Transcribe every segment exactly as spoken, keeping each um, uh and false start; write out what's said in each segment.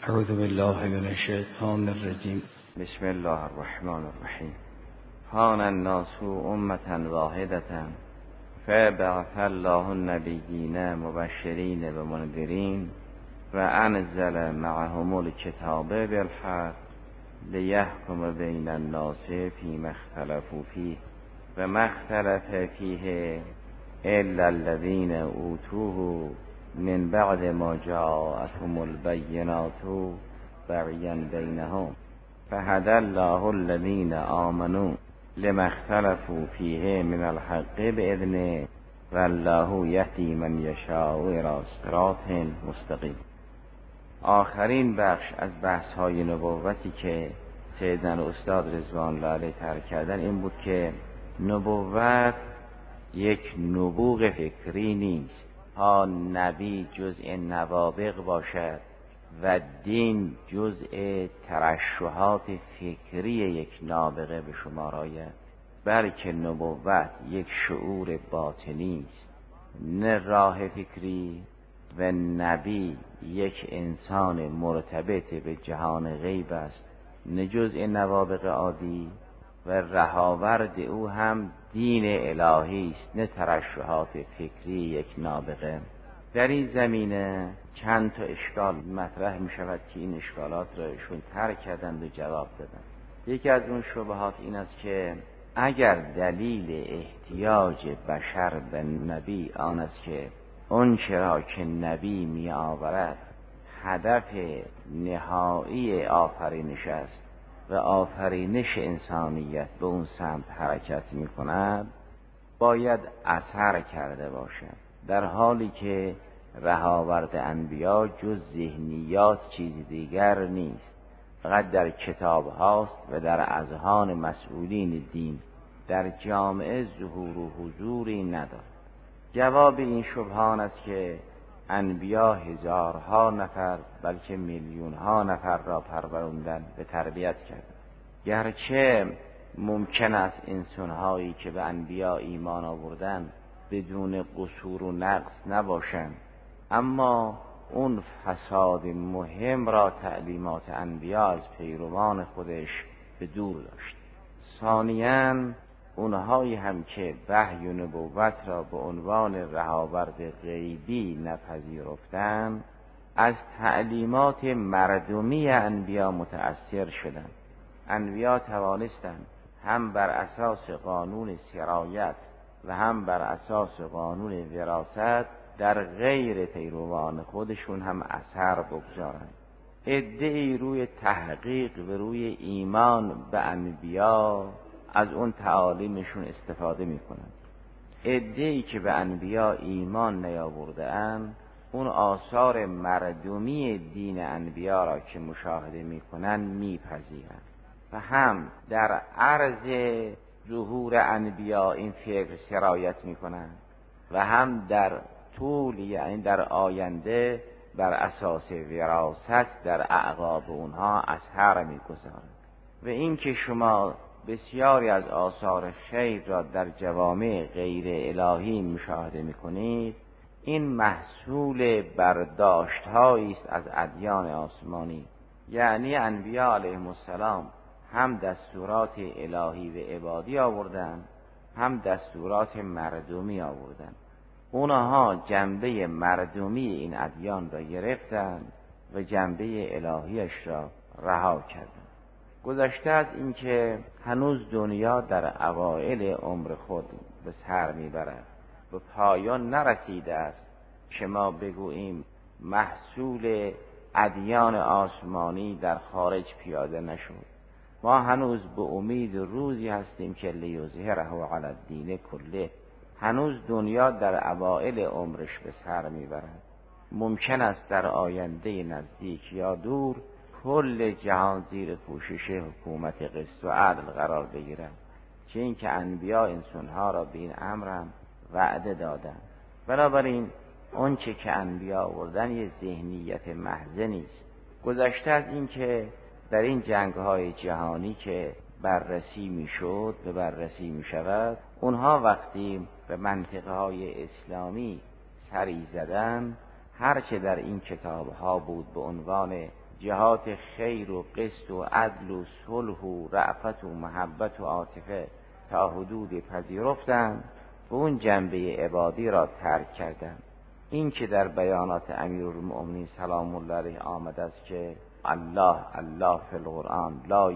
اعوذ بالله من الشیطان الرجیم. بسم الله الرحمن الرحیم. کان الناس امة واحدة فبعث الله النبیین مبشرین و منذرین و انزل معهم الکتاب بالحق لیحکم بین الناس فیما اختلفوا فیه و ما اختلف فیه الا الذین اوتوه من بعد ما جاءتهم البینات بغیا بینهم فهدی الله الذین آمنوا لما اختلفوا فیه من الحق باذنه والله یهدی من یشاء الی صراط مستقیم. آخرین بخش از بحث های نبوتی که سیدنا استاد رضوان الله علیه طرح کردن این بود که نبوت یک نبوغ فکری نیست، ها نبی جزء نوابغ باشد و دین جزء ترشحات فکری یک نابغه به شمار آید، بلکه نبوت یک شعور باطنی است، نه راه فکری، و نبی یک انسان مرتبط به جهان غیب است، نه جزء نوابغ عادی، و رهاورد او هم دین الهی است، نه ترشحات فکری یک نابغه. در این زمینه چند تا اشکال مطرح می شود که این اشکالات را ایشون طرح کردند و جواب دادند. یکی از اون شبهات این است که اگر دلیل احتیاج بشر به نبی آن است که اون چرا که نبی می آورد هدف نهایی آفرینش است و آفرینش انسانیت به اون سمت حرکت می کند، باید اثر کرده باشد، در حالی که رهاورد انبیا جز ذهنیات چیز دیگر نیست، فقط در کتاب هاست و در اذهان مسئولین دین در جامعه ظهور و حضوری ندارد. جواب این شبهان است که انبیا هزارها نفر بلکه میلیون ها نفر را پروروندن و تربیت کردند. گرچه ممکن است انسان‌هایی که به انبیا ایمان آوردند بدون قصور و نقص نباشند، اما اون فساد مهم را تعلیمات انبیا از پیروان خودش به دور داشت. ثانیاً اونهایی هم که وحی و نبوت را به عنوان رهاورد غیبی نپذیرفتند، از تعلیمات مردمی انبیا متأثر شدند. انبیا توانستند هم بر اساس قانون سرایت و هم بر اساس قانون وراثت در غیر پیروان خودشون هم اثر بگذارند. عده‌ای روی تحقیق و روی ایمان به انبیا از اون تعالیمشون استفاده میکنند. عده‌ای که به انبیا ایمان نیاورده اند، اون آثار مردمی دین انبیا را که مشاهده میکنند میپذیرند و هم در عرض ظهور انبیا این فکر سرایت میکنند و هم در طول، یعنی در آینده، بر اساس وراثت در اعقاب اونها اثر میگذارند. و این که شما بسیاری از آثار خیر را در جوامع غیر الهی مشاهده میکنید، این محصول برداشت‌هایی است از ادیان آسمانی. یعنی انبیا علیهم السلام هم دستورات الهی و عبادی آوردند، هم دستورات مردمی آوردند. اونها جنبه مردمی این ادیان را گرفتند و جنبه الهیش را رها کردند. گذشته از این که هنوز دنیا در اوائل عمر خود به سر میبرد، به پایان نرسیده است که ما بگوییم محصول ادیان آسمانی در خارج پیاده نشد. ما هنوز به امید روزی هستیم که لیظهره علی الدین کله. هنوز دنیا در اوائل عمرش به سر میبرد. ممکن است در آینده نزدیک یا دور کل جهان زیر پوشش حکومت قسط و عدل قرار بگیرد، چه این که انبیا انسانها را به این امر هم وعده دادند. بنابراین اون چه که انبیا آوردن یه ذهنیت محض نیست. گذشته از این که در این جنگ‌های جهانی که بررسی میشد و بررسی میشود، اونها وقتی به منطقه‌های اسلامی سری زدن، هر چه در این کتاب‌ها بود به عنوان جهات خیر و قسط و عدل و صلح و رأفت و محبت و عاطفه تا حدودی پذیرفتند و اون جنبه عبادی را ترک کردند. این که در بیانات امیرالمؤمنین سلام الله علیه آمده است که الله الله فی القرآن لا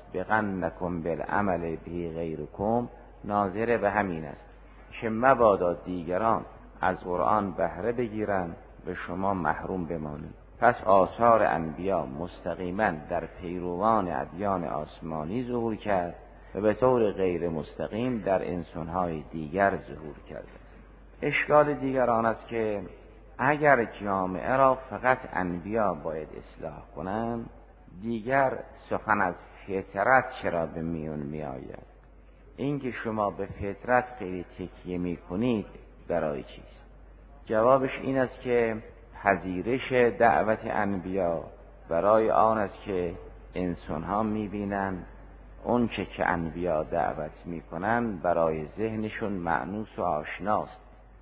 یسبقنکم بالعمل به غیرکم، ناظر به همین است که مبادا دیگران از قرآن بهره بگیرند به شما محروم بمانید. پس آثار انبیا مستقیما در پیروان ادیان آسمانی ظهور کرد و به طور غیر مستقیم در انسانهای دیگر ظهور کرده. اشکال دیگر آن است که اگر جامعه را فقط انبیا باید اصلاح کنند، دیگر سخن از فطرت چرا به میون می آید؟ اینکه شما به فطرت خیلی تکیه می کنید برای چیست؟ جوابش این است که پذیرش دعوت انبیا برای آن است که انسانها می بینند اون چه که انبیا دعوت می کنند برای ذهنشون مأنوس و آشناست،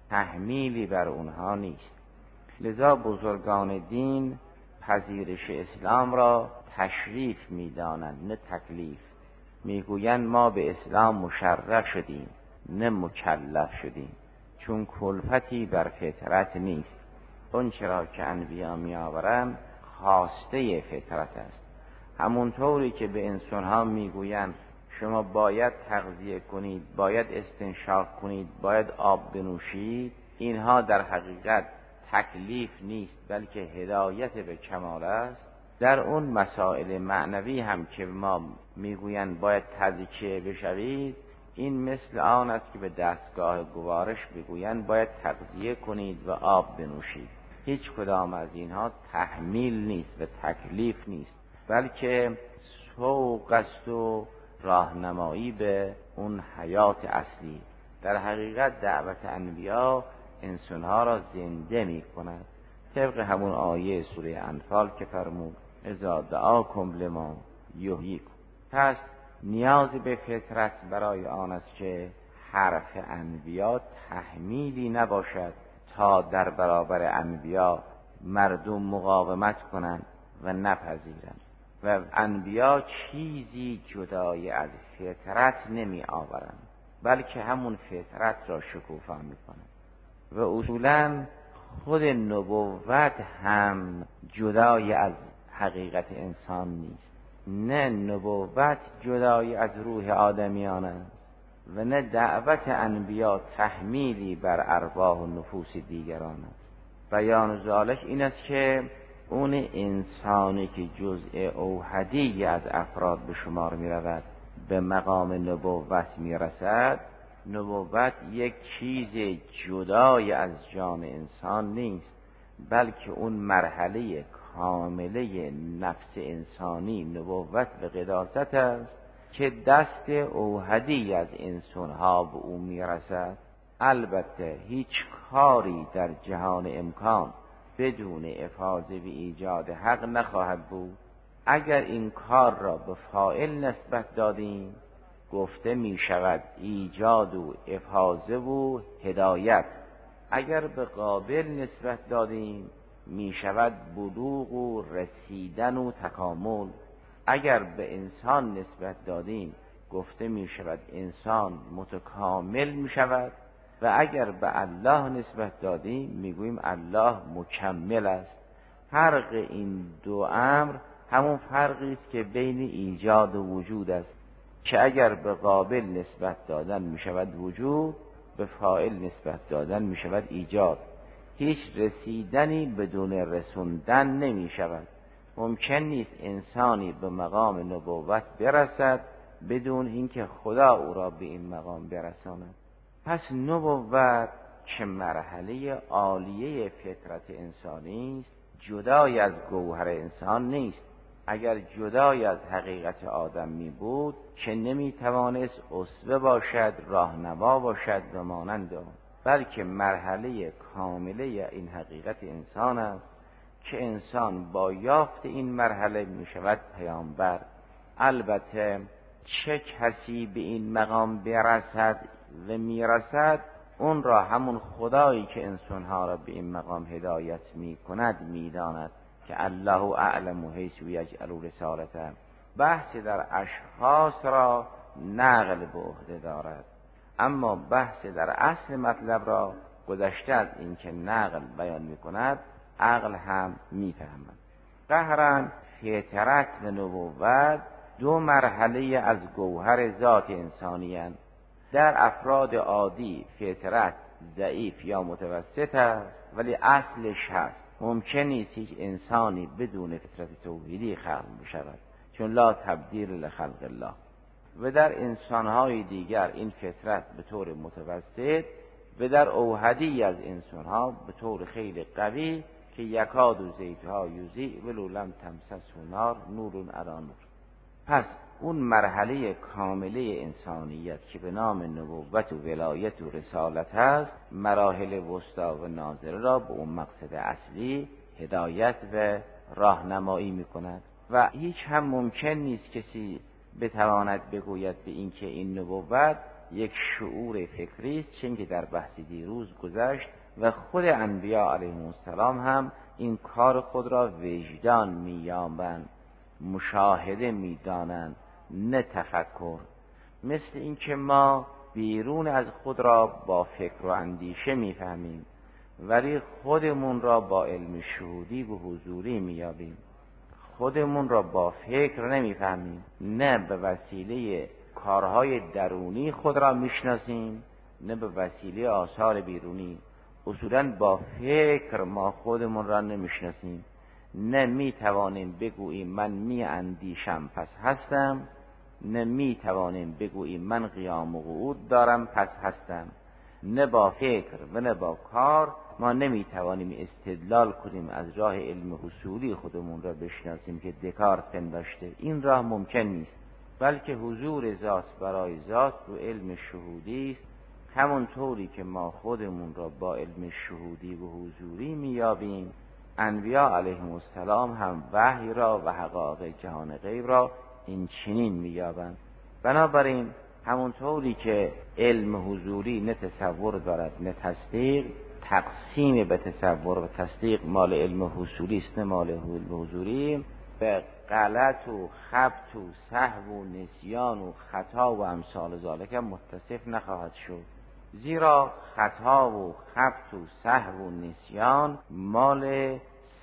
تحمیلی بر اونها نیست. لذا بزرگان دین پذیرش اسلام را تشریف می دانند نه تکلیف. می گویند ما به اسلام مشرع شدیم نه مکلف شدیم، چون کلفتی بر فطرت نیست. اون چرا که انبیا می آورند خواسته فطرت است. همونطوری که به انسانها می گویند شما باید تغذیه کنید، باید استنشاق کنید، باید آب بنوشید، اینها در حقیقت تکلیف نیست بلکه هدایت به کمال است. در اون مسائل معنوی هم که ما میگویند باید تزکیه بشوید، این مثل آن است که به دستگاه گوارش بگویند باید تغذیه کنید و آب بنوشید. هیچ کدام از اینها تحمیل نیست و تکلیف نیست، بلکه سوق است و راهنمایی به اون حیات اصلی. در حقیقت دعوت انبیا انسانها را زنده می کند، طبق همون آیه سوره انفال که فرمود اذا دعاکم لما یحییکم. پس نیاز به فطرت برای آن است که حرف انبیا تحمیلی نباشد تا در برابر انبیا مردم مقاومت کنند و نپذیرند. و انبیا چیزی جدای از فطرت نمی آورند، بلکه همون فطرت را شکوفا می کنند. و اصولا خود نبوت هم جدای از حقیقت انسان نیست. نه نبوت جدای از روح آدمیان است و نه دعوت انبیا تحمیلی بر ارواح و نفوس دیگران است. بیان ذالک این است که اون انسانی که جزء اوحدی از افراد به شمار می رود به مقام نبوت می رسد، نبوت یک چیز جدای از جان انسان نیست، بلکه اون مرحله کامله نفس انسانی نبوت و قداست است که دست اوحدی از انسانها به او می رسد. البته هیچ کاری در جهان امکان بدون افاضه و ایجاد حق نخواهد بود. اگر این کار را به فاعل نسبت دادیم گفته می شود ایجاد و افاضه و هدایت. اگر به قابل نسبت دادیم می شود بلوغ و رسیدن و تکامل. اگر به انسان نسبت دادیم گفته می شود انسان متکامل می شود. و اگر به الله نسبت دادیم میگوییم الله مکمل است. فرق این دو امر همون فرقی است که بین ایجاد و وجود است که اگر به قابل نسبت دادن میشود وجود، به فاعل نسبت دادن میشود ایجاد. هیچ رسیدنی بدون رسوندن نمیشود. ممکن نیست انسانی به مقام نبوت برسد بدون اینکه خدا او را به این مقام برساند. پس نبوت که مرحله عالیه فطرت انسانی است، جدای از گوهر انسان نیست. اگر جدای از حقیقت آدم می بود که نمی توانست اسوه باشد، راهنما باشد و مانند آن، بلکه مرحله کامله این حقیقت انسان است که انسان با یافت این مرحله می شود پیامبر. البته چه کسی به این مقام برسد و میرسد اون را همون خدایی که انسانها را به این مقام هدایت می کند می داند. که الله اعلم حیث یجعل رسالته. بحث در اشخاص را نقل به عهده دارد، اما بحث در اصل مطلب را گذشته از این که نقل بیان می کند عقل هم می فهمد. قهرا فطرت و نبوت دو مرحله از گوهر ذات انسانی هستند. در افراد عادی فطرت ضعیف یا متوسط است، ولی اصلش هست. ممکن نیست هیچ انسانی بدون فطرت توحیدی خلق بشود، چون لا تبدیل لخلق الله. و در انسانهای دیگر این فطرت به طور متوسط و در اوحدی از انسانها به طور خیلی قوی که یکاد و زیتها یوزی ولو لم تمسسه نار نورون علی نور. پس اون مرحله کامله انسانیت که به نام نبوت و ولایت و رسالت هست، مراحل وسطا و ناظره را به اون مقصد اصلی هدایت و راهنمایی میکند. و هیچ هم ممکن نیست کسی بتواند بگوید به این که این نبوت یک شعور فکری است، چون که در بحث دیروز گذشت و خود انبیاء علیهم السلام هم این کار خود را وجدان می‌یابند، مشاهده می‌دانند، نه تفکر. مثل این که ما بیرون از خود را با فکر و اندیشه می‌فهمیم، ولی خودمون را با علم شهودی و حضوری می‌یابیم. خودمون را با فکر نمی‌فهمیم، نه به وسیله کارهای درونی خود را میشناسیم، نه به وسیله آثار بیرونی. اصولاً با فکر ما خودمون را نمیشناسیم، نه میتوانیم بگوییم من میاندیشم پس هستم، نه میتوانیم بگوییم من قیام و قعود دارم پس هستم. نه با فکر و نه با کار ما نمیتوانیم استدلال کنیم از راه علم حصولی خودمون را بشناسیم که دکارت پنداشته. این راه ممکن نیست، بلکه حضور ذات برای ذات رو علم شهودی است. همون طوری که ما خودمون را با علم شهودی و حضوری میابیم، انبیاء علیهم السلام هم وحی را و حقایق جهان غیب را این چنین میابند. بنابراین همون طوری که علم حضوری نه تصور دارد نه تصدیق، تقسیم به تصور و تصدیق مال علم حصولی است نه مال علم حضوری، به غلط و خبط و سهو و نسیان و خطا و امثال ذالک متصف نخواهد شد. زیرا خطا و خبط و سهو و نسیان مال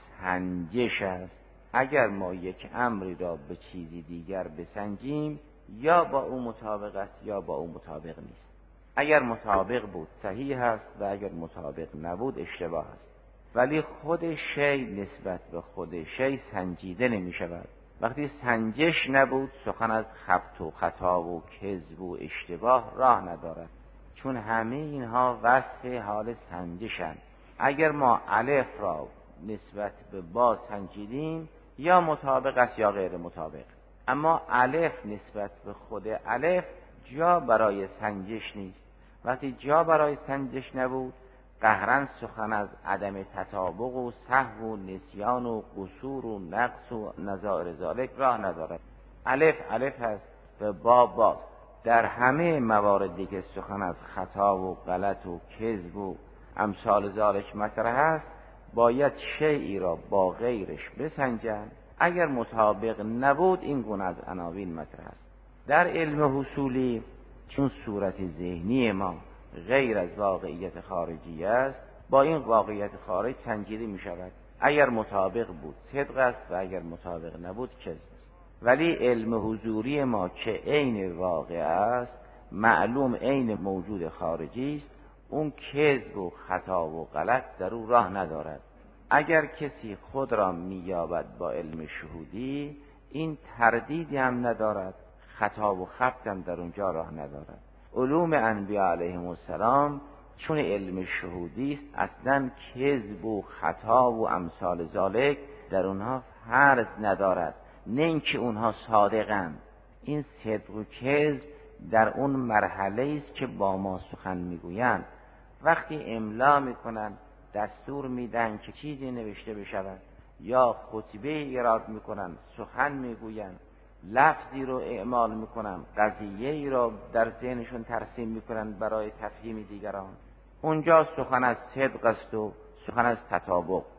سنجش است. اگر ما یک امری را به چیزی دیگر بسنجیم، یا با او مطابق است یا با او مطابق نیست. اگر مطابق بود صحیح است و اگر مطابق نبود اشتباه است. ولی خود شی نسبت به خود شی سنجیده نمی شود. وقتی سنجش نبود، سخن از خبط و خطا و کذب و اشتباه راه ندارد، چون همه اینها وصف حال سنجشند. اگر ما الف را نسبت به با سنجیدیم، یا مطابق است یا غیر مطابق. اما الف نسبت به خود الف جا برای سنجش نیست. وقتی جا برای سنجش نبود، قهرن سخن از عدم تطابق و سهو و نسیان و قصور و نقص و نظائر ذالک راه ندارد. الف الف هست و با با. در همه مواردی که سخن از خطا و غلط و کذب و امثال ذالک مطرح است، باید شیئی را با غیرش بسنجند. اگر مطابق نبود، این گونه از عناوین مطرح است. در علم حصولی چون صورت ذهنی ما غیر از واقعیت خارجی است، با این واقعیت خارج سنجیده می شود. اگر مطابق بود صدق است و اگر مطابق نبود کذب است. ولی علم حضوری ما که عین واقع است، معلوم عین موجود خارجی است، اون کذب و خطا و غلط در او راه ندارد. اگر کسی خود را میابد با علم شهودی، این تردیدی هم ندارد، خطا و خبط هم در اونجا راه ندارد. علوم انبیاء علیهم السلام چون علم شهودی است، اصلا کذب و خطا و امثال ذالک در اونها فرض ندارد. نه اینکه اونها صادقند، این صدق و کذب در اون مرحله است که با ما سخن میگویند. وقتی املا میکنند دستور میدن که چیزی نوشته بشود، یا خطبه ایراد میکنن، سخن میگوین، لفظی رو اعمال میکنن، قضیه‌ای رو در ذهنشون ترسیم میکنن برای تفهیم دیگران، اونجا سخن از صدق است و سخن از تطابق.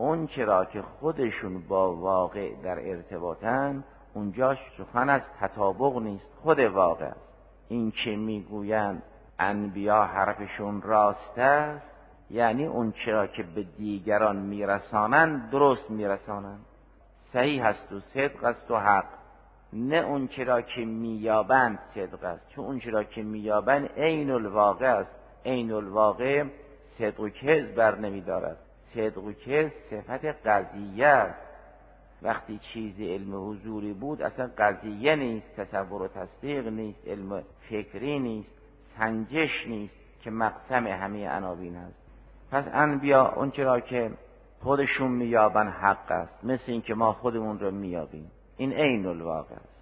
اون چرا که خودشون با واقع در ارتباطن اونجا سخن از تطابق نیست، خود واقع است. این که میگویند انبیا حرفشون راست است، یعنی اون چرا که به دیگران میرسانند درست میرسانند، صحیح است و صدق است و حق. نه اون چرا که مییابند صدق است، چون اون چرا که مییابند عین الواقع است. عین الواقع صدق و کذب بر نمیدارد. صدق و کذب صفت قضیه است. وقتی چیزی علم حضوری بود اصلا قضیه نیست، تصور و تصدیق نیست، علم فکری نیست، سنجش نیست که مقسم همه عناوین است. پس انبیا اون چرا که خودشون مییابن حق است، مثل این که ما خودمون رو مییابیم. این عین الواقع است.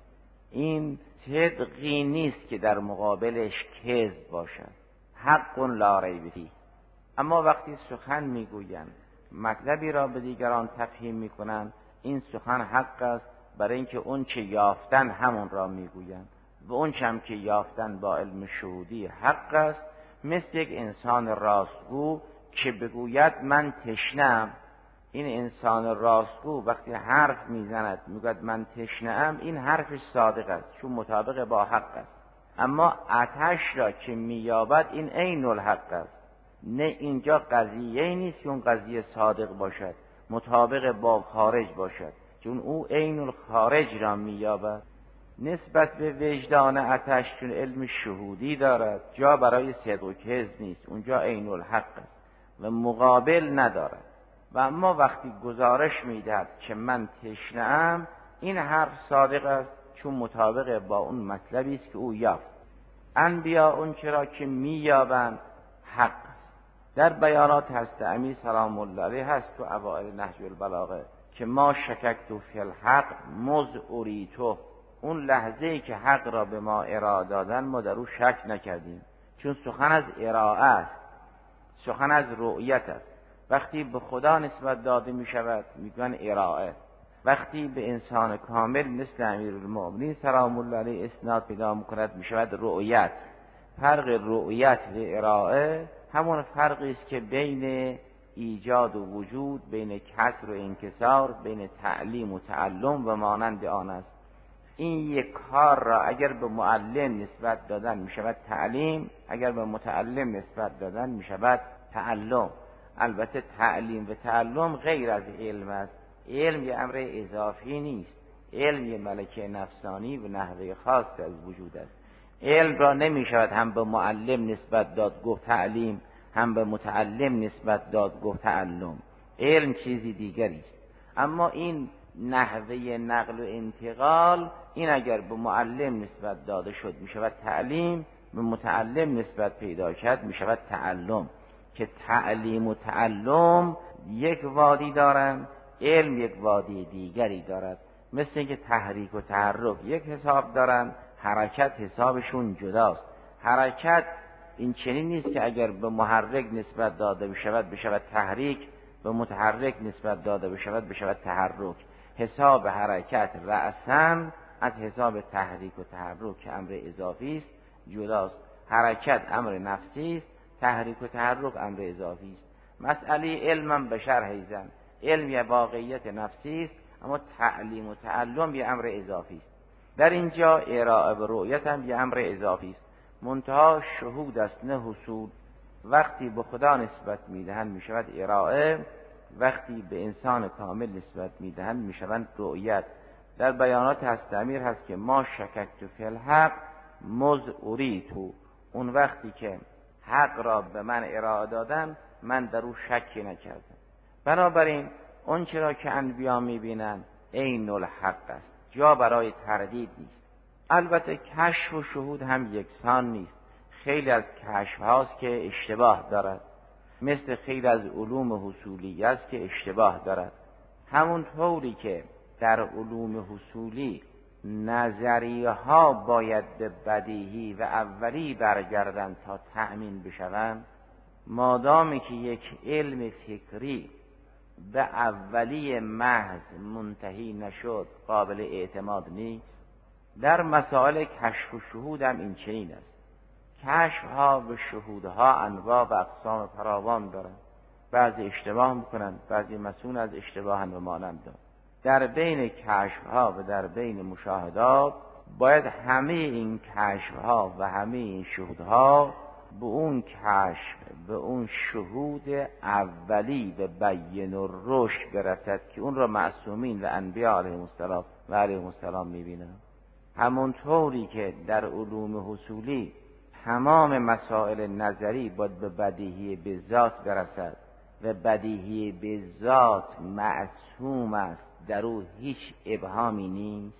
این صدقی نیست که در مقابلش کذب باشد. حق لا ریب فیه. اما وقتی سخن میگویند مطلبی را به دیگران تفهیم میکنند، این سخن حق است، برای اینکه اون چه یافتن همون را میگویند و اون چه هم که یافتن با علم شهودی حق است. مثل یک انسان راستگو که بگوید من تشنه‌ام. این انسان راستگو وقتی حرف میزند میگوید من تشنه‌ام، این حرفش صادق است چون مطابق با حق است. اما آتش را که مییابد این عین الحق است. نه اینجا قضیه نیست که اون قضیه صادق باشد، مطابق با خارج باشد، چون او عین الخارج را مییابد. نسبت به وجدان آتش چون علم شهودی دارد، جا برای صدق و کذب نیست، اونجا عین الحق است و مقابل ندارد. و اما وقتی گزارش میدهد که من تشنه‌ام، این حرف صادق است چون مطابق با اون مطلبی است که او یافت. انبیا اون چرا که مییابند حق است. در بیانات هست امیر سلام الله علیه هست تو اوائل نهج البلاغه که ما شککت فی الحق مذ اریته. اون لحظه‌ای که حق را به ما ارائه دادن ما در او شک نکردیم، چون سخن از ارائه است، سخن از رؤیت است. وقتی به خدا نسبت داده می شود میگن ارائه، وقتی به انسان کامل مثل امیرالمؤمنین سلام الله علیه اسناد پیدا میکند می شود رؤیت. فرق رؤیت و ارائه همون فرقی است که بین ایجاد و وجود، بین کسر و انکسار، بین تعلیم و تعلم و مانند آن است. این یک کار را اگر به معلم نسبت دادن می شود تعلیم، اگر به متعلم نسبت دادن می شود تعلم. البته تعلیم و تعلم غیر از علم است. علم یه امر اضافی نیست، علم یه ملکه نفسانی و نحوه خاص از وجود است. علم را نمی شود هم به معلم نسبت داد گفت تعلیم، هم به متعلم نسبت داد گفت تعلم. علم چیزی دیگری است. اما این نحوه نقل و انتقال، این اگر به معلم نسبت داده شد می شود تعلیم، به متعلم نسبت پیدا کرد می شود تعلم. که تعلیم و تعلم یک وادی دارند، علم یک وادی دیگری دارد. مثل اینکه تحریک و تحرک یک حساب دارند، حرکت حسابشون جداست. حرکت این چنین نیست که اگر به محرک نسبت داده بشود بشود تحریک، به متحرک نسبت داده بشود بشود تحرک. حساب حرکت رأساً از حساب تحریک و تحرک که امر اضافی است جداست. حرکت امر نفسی است، تحریک و تحرک امر اضافی است. مسئله علم به شرح ایزن، علم یه واقعیت نفسی است، اما تعلیم و تعلم یه امر اضافی است. در اینجا ارائه و رؤیت هم یه امر اضافی است، منتها شهود است نه حصول. وقتی به خدا نسبت میدهند میشود ارائه، وقتی به انسان کامل نسبت میدهند میشوند رؤیت. در بیانات هست امیر هست که ما شککت فی الحق مذ اریته. اون وقتی که حق را به من ارائه دادن من در او شکی نکردم. بنابراین اون چرا که انبیا میبینن عین الحق است، جا برای تردید نیست. البته کشف و شهود هم یکسان نیست. خیلی از کشف هاست که اشتباه دارد، مثل خیلی از علوم حصولی است که اشتباه دارد. همون طوری که در علوم حصولی نظریه ها باید به بدیهی و اولی برگردند تا تأمین بشوند، مادامی که یک علم فکری به اولی محض منتهی نشد قابل اعتماد نیست. در مسائل کشف و شهود هم این چنین است. کشف ها و شهود ها انواع و اقسام فراوان دارند. بعضی اشتباه میکنن، بعضی مسئول از اشتباهن و مانند. در بین کشفها و در بین مشاهدات باید همه این کشفها و همه این شهودها به اون کشف، به اون شهود اولی و بین و رشد برسد که اون را معصومین و انبیاء علیهم السلام و علیهم السلام میبینن. همونطوری که در علوم حصولی تمام مسائل نظری باید به بدیهی به ذات برسد و بدیهی به ذات معصوم است، در او هیچ ابهامی نیست،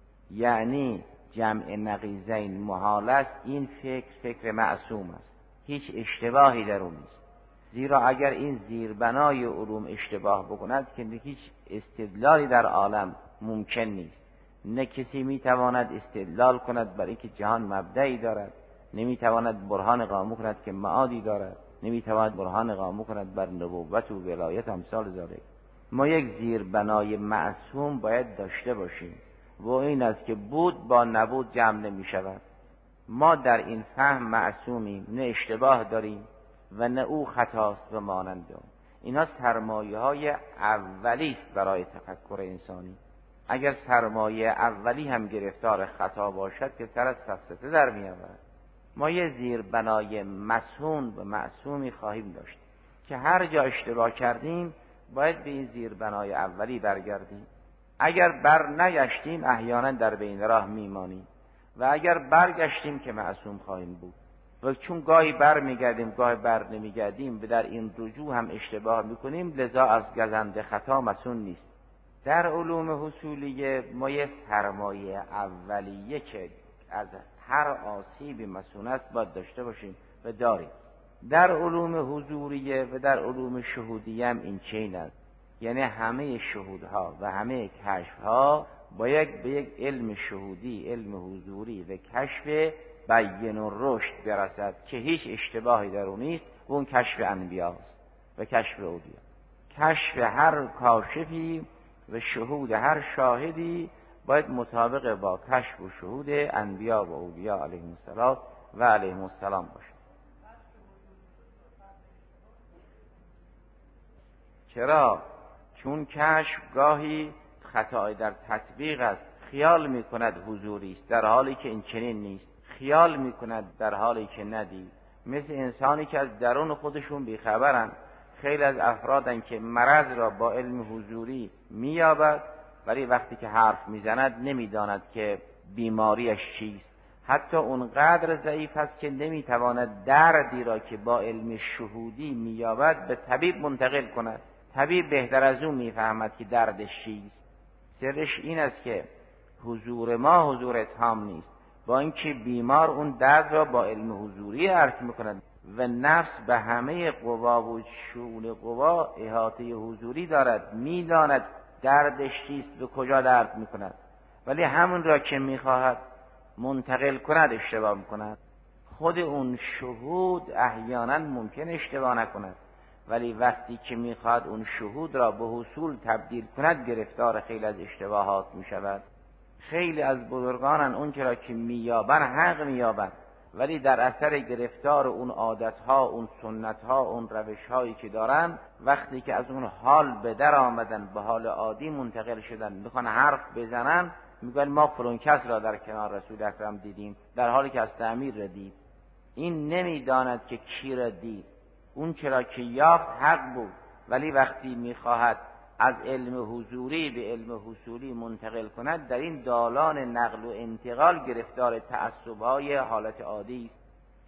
یعنی جمع نقیضین محال است، این فکر فکر معصوم است، هیچ اشتباهی در اون نیست. زیرا اگر این زیربنای علوم اشتباه بکند که هیچ استدلالی در عالم ممکن نیست. نه کسی میتواند استدلال کند برای اینکه جهان مبدعی دارد، نمیتواند برهان قائم کند که معادی دارد، نمیتواند برهان قائم کند بر نبوت و ولایت امثال ذالک. ما یک زیربنای معصوم باید داشته باشیم و این است که بود با نبود جمع نمی شود. ما در این فهم معصومیم، نه اشتباه داریم و نه او خطاست و مانند اون. اینا سرمایه های اولی است برای تفکر انسانی. اگر سرمایه اولی هم گرفتار خطا باشد که سر از سفسطه در می آورد. ما یه زیربنای مسون و معصومی خواهیم داشت که هر جا اشتباه کردیم باید به این زیربنای اولی برگردیم. اگر بر نگشتیم احیانا در بین راه میمانیم و اگر برگشتیم که معصوم خواهیم بود. و چون گاهی بر میگردیم گاهی بر نمیگردیم و در این رجوع هم اشتباه میکنیم، لذا از گزنده خطا مسون نیست. در علوم حصولیه ما یه سرمایه اولیه که از هر آسیبی مسون است باید داشته باشیم و داریم. در علوم حضوریه و در علوم شهودیه هم این چنین است، یعنی همه شهودها و همه کشفها باید به یک علم شهودی، علم حضوری و کشف بین و رشد برسد که هیچ اشتباهی در اون نیست و اون کشف انبیاست و کشف اولیا. کشف هر کاشفی و شهود هر شاهدی باید مطابق با کشف و شهود انبیا و اولیا علیهم السلام و علیهم السلام باشد. چرا؟ چون کشف گاهی خطای در تطبیق است، خیال می کند حضوری است در حالی که این چنین نیست، خیال می کند در حالی که ندید. مثل انسانی که از درون خودشون بیخبرن. خیلی از افرادن که مرض را با علم حضوری مییابد ولی وقتی که حرف میزند نمیداند که بیماریش چیست. حتی اونقدر ضعیف است که نمیتواند دردی را که با علم شهودی مییابد به طبیب منتقل کند. طبیب بهتر از اون میفهمد که دردش چیست. سرش این است که حضور ما حضور تام نیست، با اینکه بیمار اون درد را با علم حضوری عرض میکند و نفس به همه قوا و شؤون قوا احاطه حضوری دارد، میداند دردش چیست و کجا درد میکند، ولی همون را که میخواهد منتقل کند اشتباه میکند. خود اون شهود احیانا ممکن اشتباه نکند، ولی وقتی که میخواد اون شهود را به حصول تبدیل کند گرفتار خیلی از اشتباهات میشود. خیلی از بزرگانن اون چرا که مییابن حق مییابن، ولی در اثر گرفتار اون عادتها، اون سنتها، اون روشهایی که دارن، وقتی که از اون حال به در آمدن به حال عادی منتقل شدن، میخوان حرف بزنن میگن ما فلان کس را در کنار رسول اکرم دیدیم، در حالی که از تعمیر را دید. این نمیداند که کی را دید. اون چرا که یافت حق بود، ولی وقتی میخواهد از علم حضوری به علم حصولی منتقل کند، در این دالان نقل و انتقال گرفتار تعصب‌های حالت عادی است،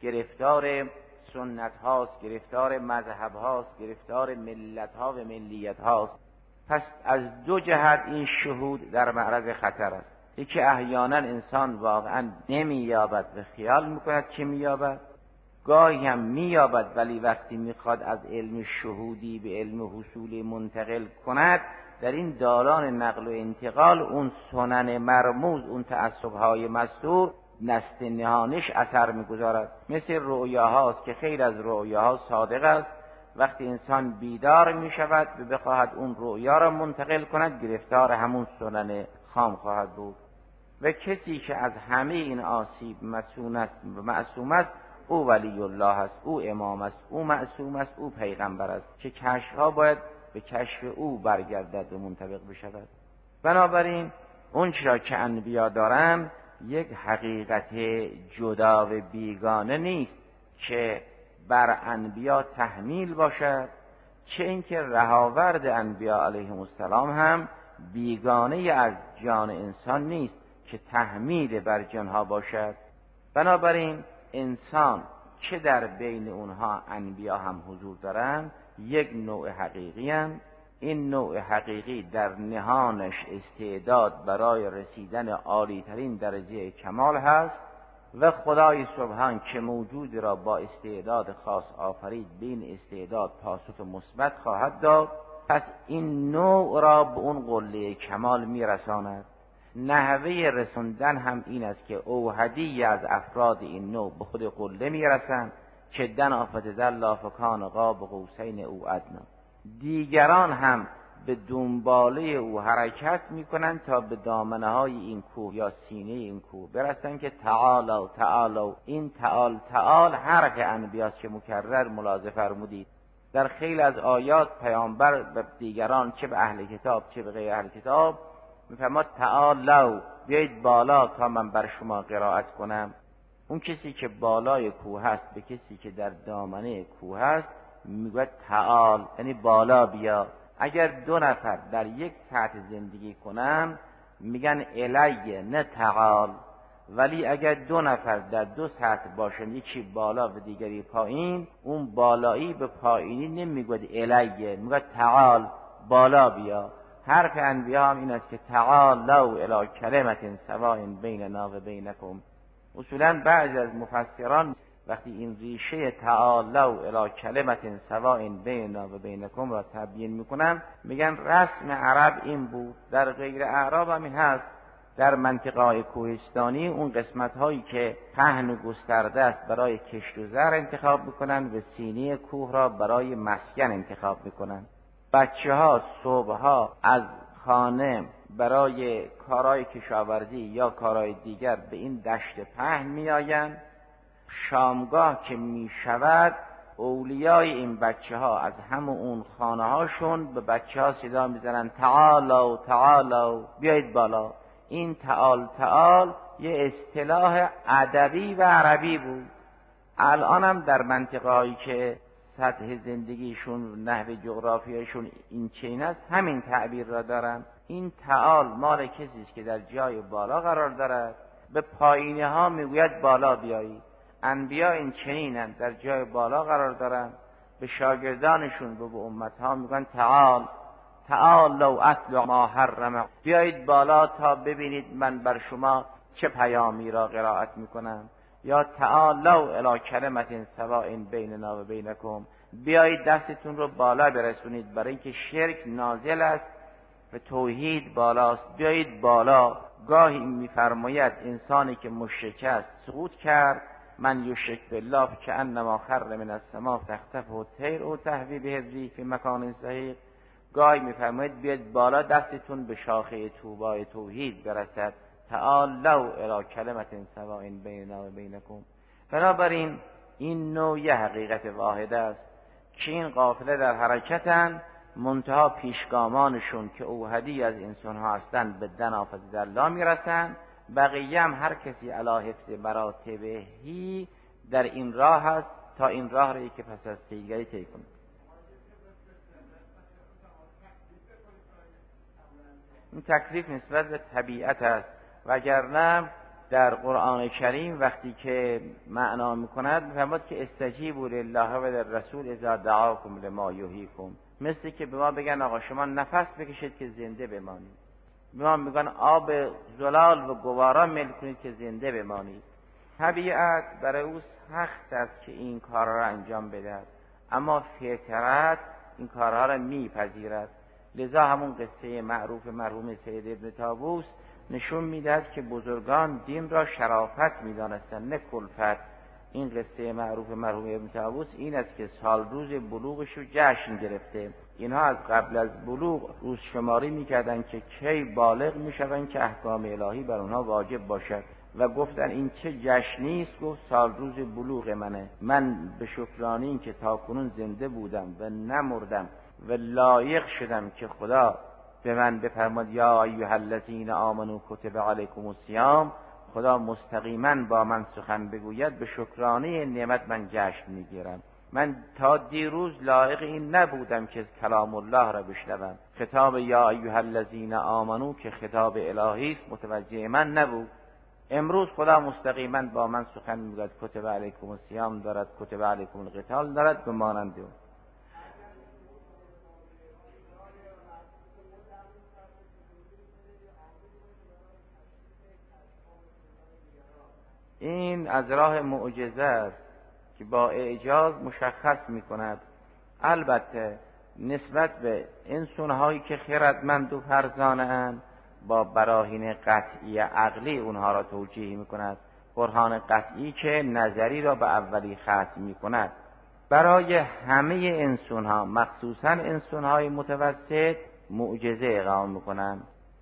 گرفتار سنت هاست، گرفتار مذهب هاست، گرفتار ملت ها و ملیت هاست. پس از دو جهت این شهود در معرض خطر است. یکی احیانا انسان واقعا نمییابد و خیال میکند که مییابد، گاهی هم مییابد ولی وقتی میخواد از علم شهودی به علم حصولی منتقل کند، در این دالان نقل و انتقال اون سنن مرموز، اون تعصب‌های مستور نست نهانش اثر میگذارد. مثل رؤیاهاست که خیلی از رؤیاها صادق است. وقتی انسان بیدار میشود و بخواهد اون رؤیا را منتقل کند، گرفتار همون سنن خام خواهد بود. و کسی که از همه این آسیب مسون است و معصوم است، او ولی الله است، او امام است، او معصوم است، او پیغمبر است که کشفها باید به کشف او برگردد و منطبق بشود. بنابراین اون چرا که انبیا دارن یک حقیقت جدا و بیگانه نیست که بر انبیا تحمیل باشد، چه اینکه رهاورد انبیا علیهم السلام هم بیگانه از جان انسان نیست که تحمیل بر جانها باشد. بنابراین انسان که در بین اونها انبیا هم حضور دارند یک نوع حقیقی هم. این نوع حقیقی در نهانش استعداد برای رسیدن عالی ترین درجه کمال هست و خدای سبحان که موجود را با استعداد خاص آفرید، بین استعداد پاسخ مثبت خواهد داد. پس این نوع را به اون قله کمال میرساند. نحوه رسوندن هم این است که اوحدی از افراد این نوع به خود قله میرسند که دنا فتدلی فکان قاب قوسین او ادنی. دیگران هم به دنباله او حرکت میکنند تا به دامنه های این کوه یا سینه این کوه برسند که تعالوا تعالوا. این تعال تعال حرف انبیاست که مکرر ملاحظه فرمودید. در خیلی از آیات پیامبر به دیگران، چه به اهل کتاب چه به غیر اهل کتاب، میفرماد تعالوا، بیایید بالا تا من بر شما قرائت کنم. اون کسی که بالای کوه هست به کسی که در دامنه کوه هست میگوید تعال، یعنی بالا بیا. اگر دو نفر در یک سطح زندگی کنن میگن الیه نه تعال، ولی اگر دو نفر در دو سطح باشن، یکی بالا و دیگری پایین، اون بالایی به پایینی نمیگوید الیه، میگوید تعال، بالا بیا. حرف انبیا هم این است که تعالوا الی کلمة سواء بیننا و بینکم. اصولا بعضی از مفسران وقتی این ریشه تعالوا الی کلمة سواء بیننا و بینکم را تبیین میکنن، میگن رسم عرب این بود، در غیر اعراب هم این هست. در منطقه‌های کوهستانی اون قسمت هایی که پهن و گسترده است برای کشت و زر انتخاب میکنن و سینه کوه را برای مسکن انتخاب میکنن. بچه ها صبح ها از خانه برای کارهای کشاورزی یا کارهای دیگر به این دشت پهن میآیند. شامگاه که می شود اولیای این بچه ها از همون اون خانه هاشون به بچه ها صدا میزنن تعالوا تعالوا، بیایید بالا. این تعال تعال یه اصطلاح ادبی و عربی بود. الان هم در منطقه هایی که سطح زندگیشون، نحو جغرافیایشون این چین است، همین تعبیر را دارن. این تعال مال کسی است که در جای بالا قرار دارد، به پایینه ها میگوید بالا بیایید. انبیا این چنینند، در جای بالا قرار دارن، به شاگردانشون و به امتها میگن تعال تعالوا اتل ما حرم، بیایید بالا تا ببینید من بر شما چه پیامی را قرائت میکنم. یا تعالوا الی کلمة سواء بیننا و بینکم، بیایید دستتون رو بالا برسونید، برای اینکه شرک نازل است و توحید بالاست. بیایید بالا. گاهی میفرماید انسانی که مشرک است سقوط کرد، من یشرک بالله کانما خر من السماء تخطفه الطیر او تهوی به الريح فی مکان صحیح. گاهی میفرماید بیاید بالا دستتون به شاخه طوبای توحید برسد. تعالوا الی کلمة سواء بیننا و بینکم. بنابراین این نوع یه حقیقت واحد است که این قافله در حرکتن، منتها پیشگامانشون که اوحدی از انسان ها هستند به دنافت دلا میرسن. بقیه هم هر کسی علی حفظ مراتبهی در این راه هست تا این راه را که پس از دیگری طی کنه. این تکلیف نسبت به طبیعت است، وگرنه در قرآن کریم وقتی که معنا میکند میفرماد که استجیبوا لله و للرسول اذا دعاکم لما یحییکم. مثل که به ما بگن آقا شما نفس بکشید که زنده بمانید. به ما میگن آب زلال و گوارا میل کنید که زنده بمانید. طبیعت برای او سخت است که این کارها را انجام بدهد، اما فطرت این کارها را میپذیرد. لذا همون قصه معروف مرحوم سید ابن طاووس نشون میدهد که بزرگان دین را شرافت میدانستند نه کلفت. این قصه معروف مرحوم ابن طاووس این است که سال روز بلوغش رو جشن گرفته. اینها از قبل از بلوغ روز شماری میکردن که کی بالغ میشوند که احکام الهی بر اونها واجب باشد. و گفتن این چه جشنی است؟ گفت سال روز بلوغ منه. من به شکرانی این که تاکنون زنده بودم و نمردم و لایق شدم که خدا به من بفرماد یا ایها الذین آمنوا کتب علیکم الصیام، خدا مستقیما با من سخن بگوید، به شکرانه نعمت من جشن میگیرم. من تا دیروز لایق این نبودم که کلام الله را بشنوم. خطاب یا ایها الذین آمنو که خطاب الهی است متوجه من نبود. امروز خدا مستقیما با من سخن میگوید کتب علیکم الصیام دارد، کتب علیکم القتال دارد به مانند اون. این از راه معجزه است که با اعجاز مشخص می کند. البته نسبت به انسان‌هایی که خردمند و فرزانه اند با براهین قطعی عقلی اونها را توجیه می کند، برهان قطعی که نظری را به اولی ختم می کند. برای همه انسان‌ها مخصوصاً انسان‌های متوسط معجزه اقامه می کنند.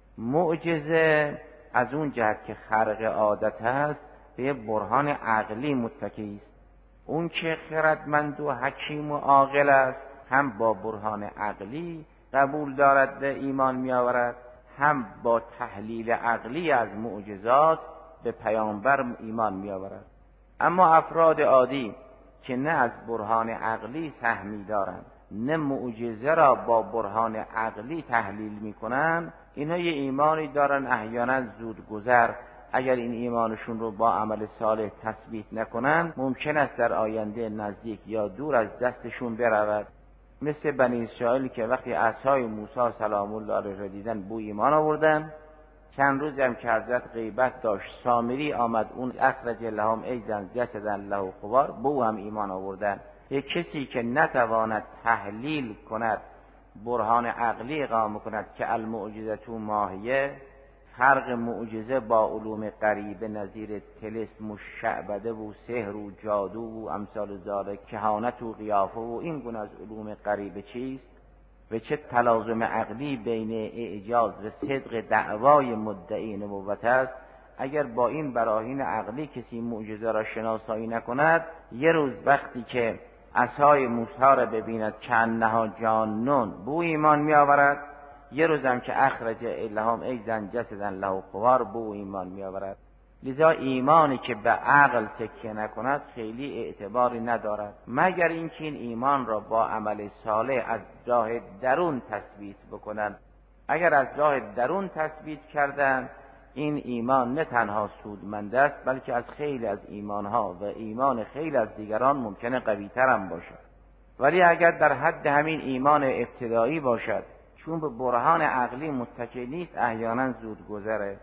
معجزه از اون جهت که خارق عادت است به برهان عقلی متکی است. اون که خردمند و حکیم و عاقل است هم با برهان عقلی قبول دارد و ایمان می آورد، هم با تحلیل عقلی از معجزات به پیامبر ایمان می آورد. اما افراد عادی که نه از برهان عقلی سهمی دارند نه معجزه را با برهان عقلی تحلیل می کنند، اینها یه ایمانی دارن احیانا زود گذر. اگر این ایمانشون رو با عمل صالح تثبیت نکنن ممکن است در آینده نزدیک یا دور از دستشون برود. مثل بنی اسرائیل که وقتی عصای موسی سلام الله علیه را دیدن بو ایمان آوردن. چند روز هم که حضرت غیبت داشت سامری آمد اون اخرج لهم ایزن جسدا له خوار، بو هم ایمان آوردن. یک کسی که نتواند تحلیل کند، برهان عقلی اقامه کند که المعجزة ماهیه، فرق معجزه با علوم غریبه نظیر طلسم و شعبده و سحر و جادو و امثال ذالک، کهانت و قیافه و این گونه از علوم غریبه چیست و چه تلازم عقلی بین اعجاز و صدق دعوای مدعی نبوت است. اگر با این براهین عقلی کسی معجزه را شناسایی نکند، یه روز وقتی که عصای موسی را ببیند کأنها جانون بو ایمان می آورد، یه روزم که اخرج لهم ایزن جسدا له خوار بو ایمان می آورد. لذا ایمانی که به عقل تکیه نکند خیلی اعتباری ندارد، مگر اینکه این ایمان را با عمل صالح از راه درون تثبیت بکنند. اگر از راه درون تثبیت کردند این ایمان نه تنها سودمند است بلکه از خیلی از ایمانها و ایمان خیلی از دیگران ممکنه قوی‌تر هم باشد. ولی اگر در حد همین ایمان ابتدایی باشد چون به برهان عقلی متکی نیست احیانا زود گذره.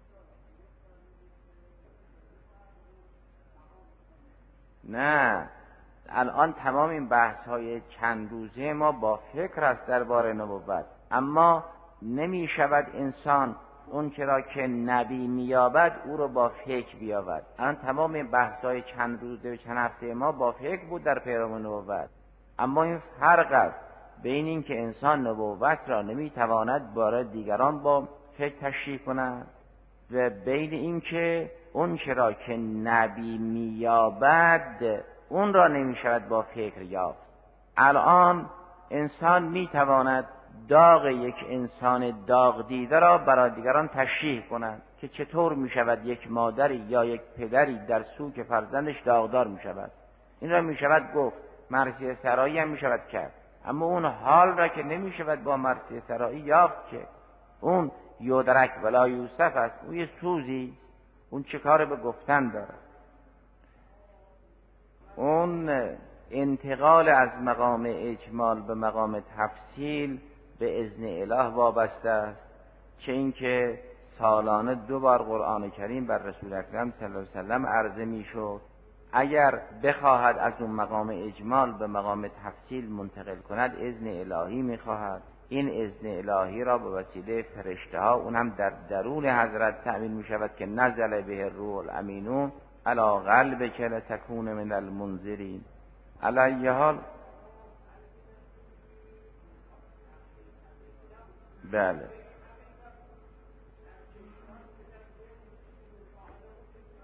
نه، الان تمام این بحث های چند روزه ما با فکر است درباره نبوت، اما نمی شود انسان اون که را که نبی میابد او رو با فکر بیابد. الان تمام این بحث های چند روزه و چند هفته ما با فکر بود در پیرامون نبوت، اما این فرق است بین این که انسان نبوت را نمیتواند برای دیگران با فکر تشریح کند و بین این که اون چرا که نبی میابد اون را نمیشود با فکر یافت. الان انسان میتواند داغ یک انسان داغ دیده را برای دیگران تشریح کند که چطور میشود یک مادری یا یک پدری در سوگ فرزندش داغدار میشود. این را میشود گفت، مرثیه سرایی هم میشود کرد، اما اون حال را که نمیشود با مرثیه سرایی یافت که اون یودرک ولا یوسف است، اون یه سوزی، اون چه کار به گفتن داره. اون انتقال از مقام اجمال به مقام تفصیل به اذن اله وابسته است، چه اینکه سالانه دو بار قرآن کریم بر رسول اکرم صلی الله علیه وسلم عرضه میشد. اگر بخواهد از اون مقام اجمال به مقام تفصیل منتقل کند اذن الهی میخواهد. این اذن الهی را به وسیله فرشته ها اون هم در درون حضرت تأمین میشود که نزل به الروح الامین علی قلبک لتکون من المنذرین. علی حال بله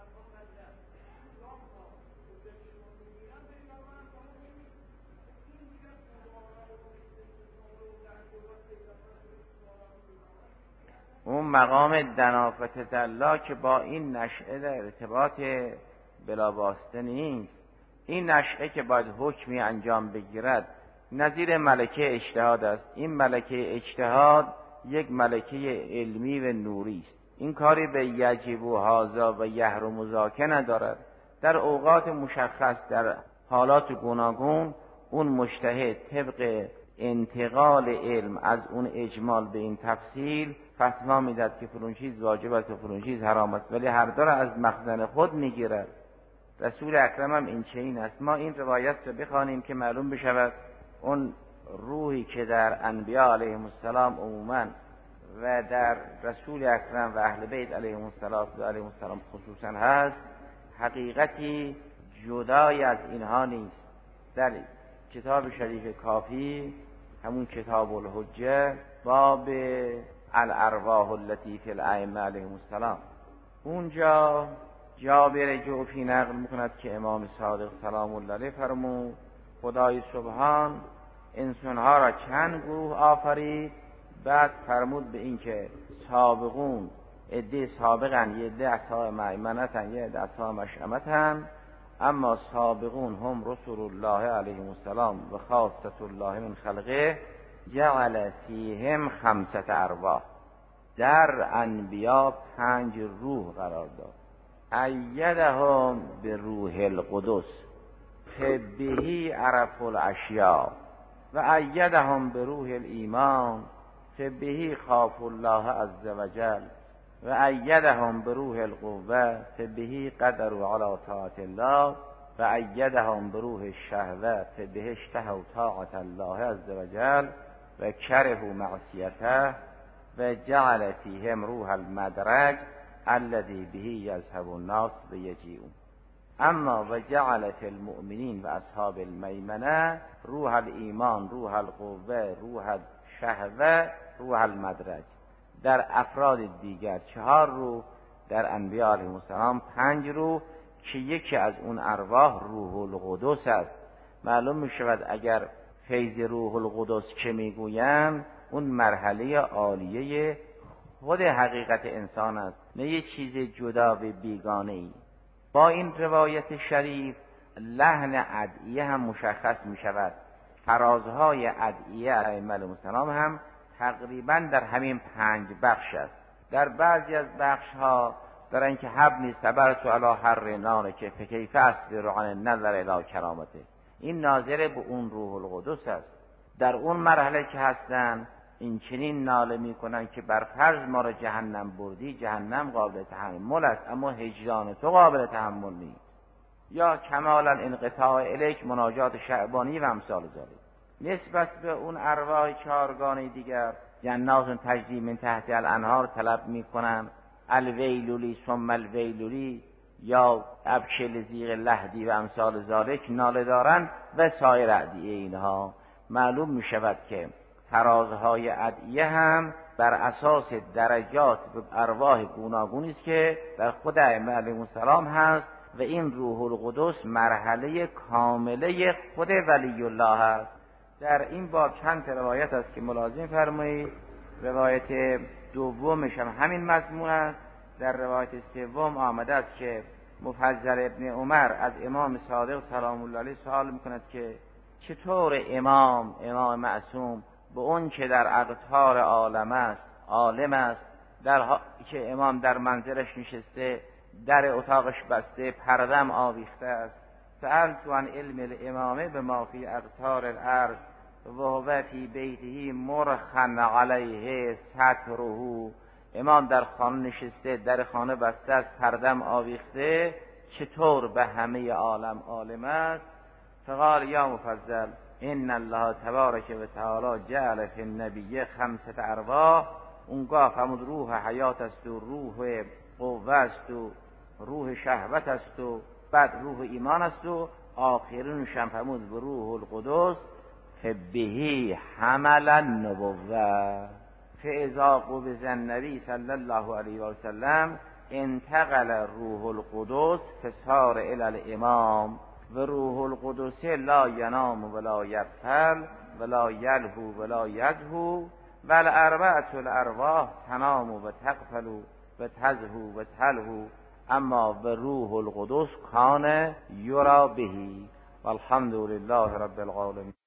مقام دنافت دلا که با این نشعه در ارتباط بلاواسطه نیست. این نشعه که باید حکمی انجام بگیرد نظیر ملکه اجتهاد است. این ملکه اجتهاد یک ملکه علمی و نوری است. این کاری به یجب و هذا و یحرم و ذاک ندارد. در اوقات مشخص در حالات گوناگون اون مجتهد طبق انتقال علم از اون اجمال به این تفصیل فتوا میداد که فلان چیز واجب است و فلان چیز حرام است، ولی هر دو را از مخزن خود میگیرد. رسول اکرم هم این چنین است. ما این روایت رو بخوانیم که معلوم بشود اون روحی که در انبیاء علیهم السلام عموما و در رسول اکرم و اهل بیت علیهم السلام خصوصا هست، حقیقتی جدای از اینها نیست. در کتاب شریف کافی، همون کتاب الحجه، باب الارواح التي فی الائمه علیهم السلام، اونجا جابر جوفی نقل میکند که امام صادق سلام الله علیه فرمود خدای سبحان انسانها را چند گروه آفرید، بعد فرمود به این که سابقون عده سابقن، یه عده اصحاب میمنتن، یه عده اصحاب مشأمتن، اما سابقون هم رسول الله علیهم السلام و خاصة الله من خلقه جعل فیهم خمسة ارواح. در انبیا پنج روح قرار داد. ایدهم به روح القدس فبهی عرف الاشیاء و ایدهم به روح الایمان فبهی خاف الله عز وجل و ایدهم به روح القوه فبهی قدروا علی طاعت الله و ایدهم به روح الشهوه فبهی اشتهوا طاعت الله عز وجل و کرهوا معصیته و جعل فیهم روح المدرج الذی به یذهب الناس بیجیئون. اما و جعل فی المؤمنین و اصحاب المیمنه روح الایمان، روح القوه، روح الشهوه، روح المدرج. در افراد دیگر چهار روح، در انبیاء علیهم السلام پنج روح که یکی از اون ارواح روح القدس است. معلوم می شود اگر فیض روح القدس که میگویند اون مرحله عالیه خود حقیقت انسان است، نه یه چیز جدا و بیگانه ای. با این روایت شریف لحن ادعیه هم مشخص می شود. فرازهای ادعیه ائمه علیهم السلام هم تقریبا در همین پنج بخش است. در بعضی از بخش ها دارن که حبنی صبرت علی حر نار که فکیف اصبر عن نظر الی کرامته، این ناظر به اون روح القدس است. در اون مرحله که هستن این چنین ناله می کنن که بر فرض ما را جهنم بردی، جهنم قابل تحمل است اما هجران تو قابل تحمل نیست. یا کمالا انقطاع الیک، مناجات شعبانی و امثال ذالک. نسبت به اون ارواح چهارگانه دیگر جنات تجری من تحت الانهار طلب می کنن، الویلولی ثم الویلولی یا ابشل زیغ لحدی و امثال ذالک ناله دارن و سایر ادعیه اینها. معلوم می شود که فرازهای ادعیه هم بر اساس درجات به ارواح گوناگونی است که در خود ائمه علیهم السلام هست و این روح القدس مرحله کامله خود ولی الله است. در این باب چند روایت است که ملازم فرمایید. روایت دومش هم همین مضمون است. در روایت سوم آمده است که مفضل ابن عمر از امام صادق سلام الله علیه سوال میکند که چطور امام امام معصوم به اون که در اقطار عالم است عالم است، در که امام در منزلش نشسته، در اتاقش بسته، پردم آویخته است، سألت عن علم الامامه به ما فی اقطار الارض و هو فی بیته مرخن علیه ستره، امام در خانه نشسته، در خانه بسته است، پردم آویخته، چطور به همه عالم عالم است؟ فقال یا مفضل ان الله تبارک و تعالی جعل فی النبی خمسة ارواح. اونگاه فرمود روح حیات است و روح قوه است و روح شهوت است و بعد روح ایمان است و آخرینش هم فرمود به روح القدس فبهی حمل النبوه. فاذا قبض النبی صلی الله علیه و سلم انتقل روح القدس فصار الی الامام و روح القدس لا ینام ولا یغفل ولا یلهو ولا یدهو و الاربعه الارواح تنام و تغفل و تزهو و تلهو اما و روح القدس کان یرا بهی والحمد لله رب العالمین.